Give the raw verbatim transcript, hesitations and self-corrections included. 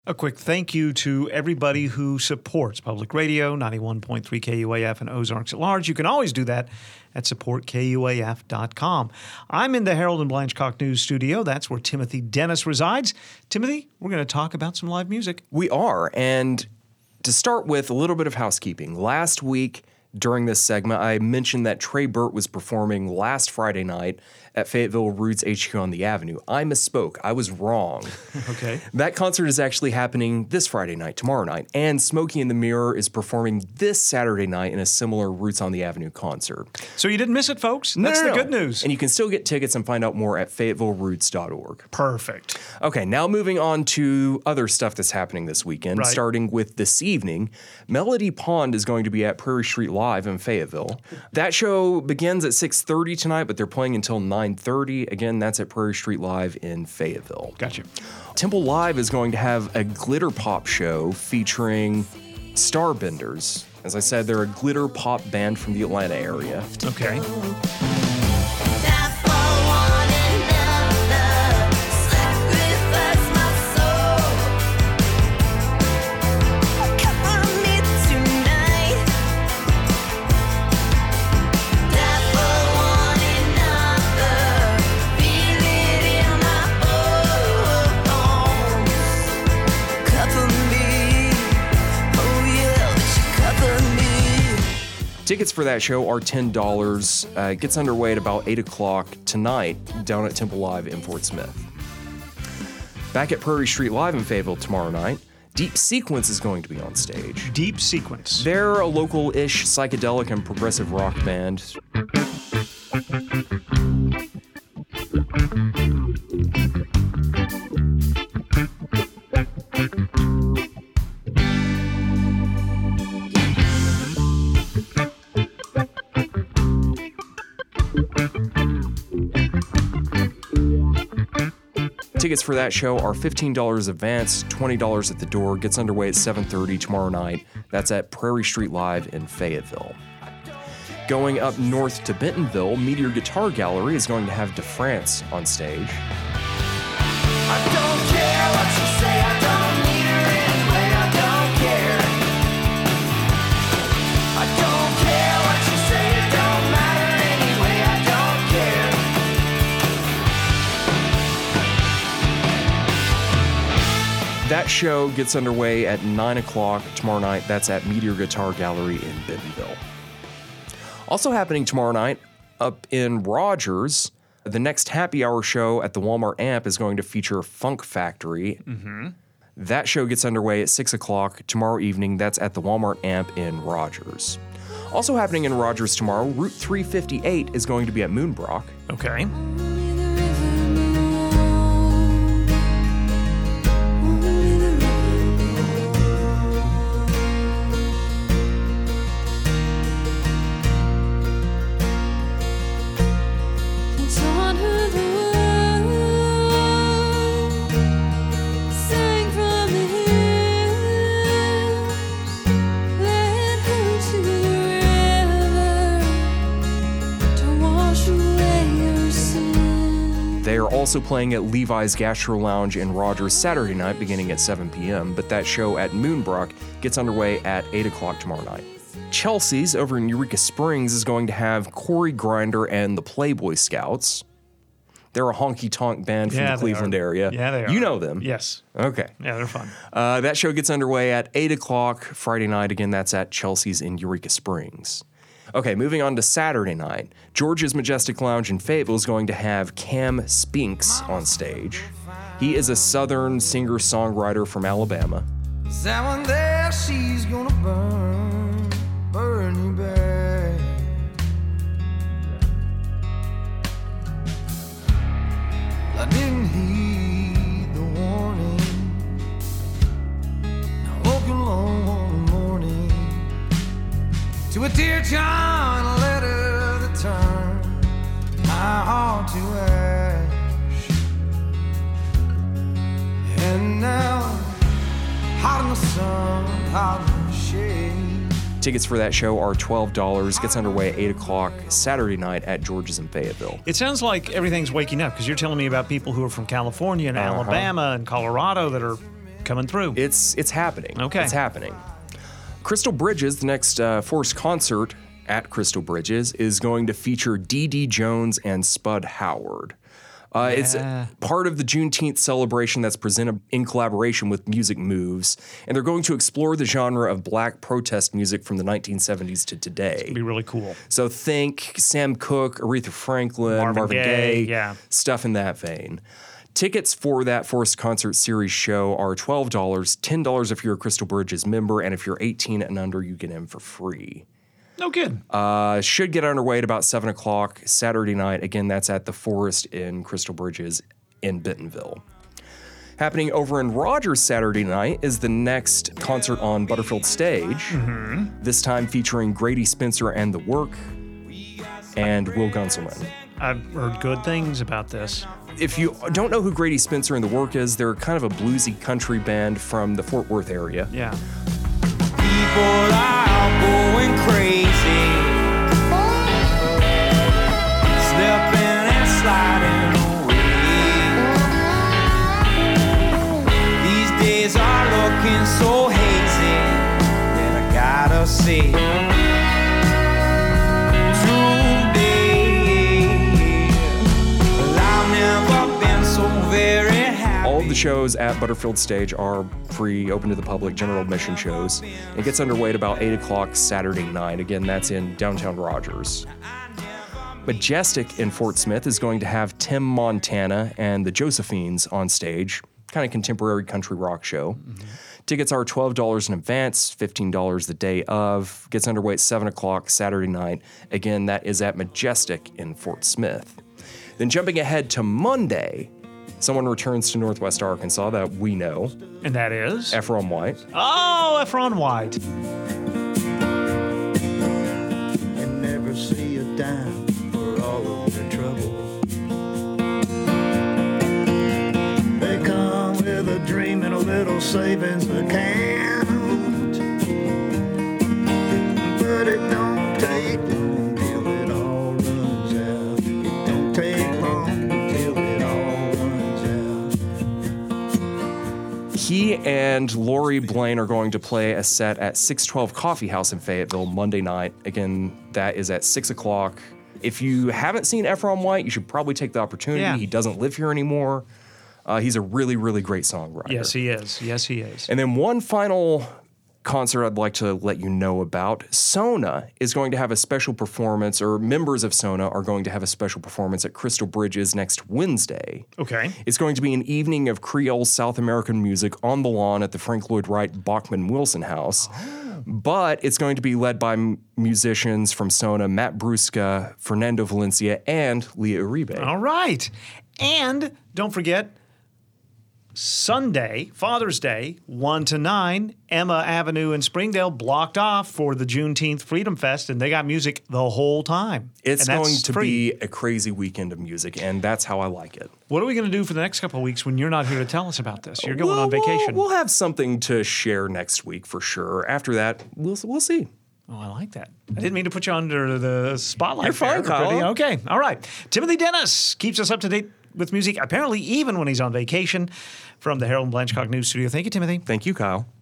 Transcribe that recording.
A quick thank you to everybody who supports Public Radio, ninety-one point three K U A F and Ozarks at Large. You can always do that at support K U A F dot com. I'm in the Harold and Blanchcock News studio. That's where Timothy Dennis resides. Timothy, we're going to talk about some live music. We are, and to start with, a little bit of housekeeping. Last week, during this segment, I mentioned that Trey Burt was performing last Friday night at Fayetteville Roots H Q on the Avenue. I misspoke. I was wrong. Okay. That concert is actually happening this Friday night, tomorrow night, and Smokey and the Mirror is performing this Saturday night in a similar Roots on the Avenue concert. So you didn't miss it, folks? No, That's no, the no. good news. And you can still get tickets and find out more at fayetteville roots dot org. Perfect. Okay, now moving on to other stuff that's happening this weekend, Right. starting with this evening. Melody Pond is going to be at Prairie Street Live in Fayetteville. That show begins at six thirty tonight, but they're playing until nine thirty. Again, that's at Prairie Street Live in Fayetteville. Gotcha. Temple Live is going to have a glitter pop show featuring Starbenders. As I said, they're a glitter pop band from the Atlanta area. Okay. Tickets for that show are ten dollars. Uh, it gets underway at about eight o'clock tonight down at Temple Live in Fort Smith. Back at Prairie Street Live in Fayetteville tomorrow night, Deep Sequence is going to be on stage. Deep Sequence. They're a local-ish psychedelic and progressive rock band. Tickets for that show are fifteen dollars advance, twenty dollars at the door. Gets underway at seven thirty tomorrow night. That's at Prairie Street Live in Fayetteville. Going up north to Bentonville, Meteor Guitar Gallery is going to have DeFrance on stage. I don't care what you say, I don't need her anyway, I don't care. I don't care what you say, it don't matter anyway, I don't care. That show gets underway at nine o'clock tomorrow night. That's at Meteor Guitar Gallery in Bentonville. Also happening tomorrow night up in Rogers, the next happy hour show at the Walmart Amp is going to feature Funk Factory. Mm-hmm. That show gets underway at six o'clock tomorrow evening. That's at the Walmart Amp in Rogers. Also happening in Rogers tomorrow, Route three fifty-eight is going to be at Moonbrook. Okay. They are also playing at Levi's Gastro Lounge in Rogers Saturday night beginning at seven p.m., but that show at Moonbrook gets underway at eight o'clock tomorrow night. Chelsea's over in Eureka Springs is going to have Corey Grinder and the Playboy Scouts. They're a honky-tonk band from Yeah, the they Cleveland are. area. Yeah, they are. You know them. Yes. Okay. Yeah, they're fun. Uh, that show gets underway at eight o'clock Friday night. Again, that's at Chelsea's in Eureka Springs. Okay, moving on to Saturday night. George's Majestic Lounge in Fayetteville is going to have Cam Spinks on stage. He is a Southern singer-songwriter from Alabama. That one there, she's gonna burn, burn you back. I didn't heed the warning. I woke alone one morning to a Dear John letter that turned my heart to ash. And now, hot in the sun, hot in the shade. Tickets for that show are twelve dollars. Gets underway at eight o'clock Saturday night at George's in Fayetteville. It sounds like everything's waking up because you're telling me about people who are from California and Uh-huh. Alabama and Colorado that are coming through. It's it's happening. Okay. It's happening. Crystal Bridges, the next uh, Force concert at Crystal Bridges, is going to feature Dee Dee Jones and Spud Howard. Uh, Yeah. It's part of the Juneteenth celebration that's presented in collaboration with Music Moves, and they're going to explore the genre of black protest music from the nineteen seventies to today. Be really cool. So think Sam Cooke, Aretha Franklin, Marvin Marvin, Gaye, Gaye, yeah. stuff in that vein. Tickets for that Forced Concert Series show are twelve dollars, ten dollars if you're a Crystal Bridges member, and if you're eighteen and under, you get in for free. No good. Uh, should get underway at about seven o'clock Saturday night. Again, that's at the Forest in Crystal Bridges in Bentonville. Happening over in Rogers Saturday night is the next concert on Butterfield Stage, this time featuring Grady Spencer and The Work and Will Gunselman. I've heard good things about this. If you don't know who Grady Spencer and The Work is, they're kind of a bluesy country band from the Fort Worth area. Yeah. People are going crazy, slipping and sliding away. These days are looking so hazy that I gotta say today, well, I've never been so very happy. All of the shows at Butterfield Stage are free, open to the public, general admission shows. It gets underway at about eight o'clock Saturday night. Again, that's in downtown Rogers. Majestic in Fort Smith is going to have Tim Montana and the Josephines on stage, kind of contemporary country rock show. Mm-hmm. Tickets are twelve dollars in advance, fifteen dollars the day of. Gets underway at seven o'clock Saturday night. Again, that is at Majestic in Fort Smith. Then jumping ahead to Monday, someone returns to Northwest Arkansas that we know, And that is? Ephraim White. Oh, Ephron White. And never see a dime for all of their trouble. They come with a dream and a little savings account, but it don't take long till it all runs out. It don't take long till it all runs out. He and Lori Blaine are going to play a set at six twelve Coffee House in Fayetteville Monday night. Again, that is at six o'clock. If you haven't seen Ephraim White, you should probably take the opportunity. Yeah. He doesn't live here anymore. Uh, he's a really, really great songwriter. Yes, he is. Yes, he is. And then one final concert I'd like to let you know about. Sona is going to have a special performance, or members of Sona are going to have a special performance at Crystal Bridges next Wednesday. Okay. It's going to be an evening of Creole South American music on the lawn at the Frank Lloyd Wright Bachman Wilson House. Oh. But it's going to be led by m- musicians from Sona, Matt Brusca, Fernando Valencia, and Leah Uribe. All right. And don't forget, Sunday, Father's Day, one to nine, Emma Avenue in Springdale blocked off for the Juneteenth Freedom Fest, and they got music the whole time. It's And that's going to free. be a crazy weekend of music, and that's how I like it. What are we going to do for the next couple of weeks when you're not here to tell us about this? You're going We'll- on vacation. We'll, we'll have something to share next week for sure. After that, we'll we'll see. Oh, I like that. I didn't mean to put you under the spotlight. You're fine, there, Kyle. Brittany. Okay. All right. Timothy Dennis keeps us up to date with music, apparently even when he's on vacation, from the Harold and Blanchcock News Studio. Thank you, Timothy. Thank you, Kyle.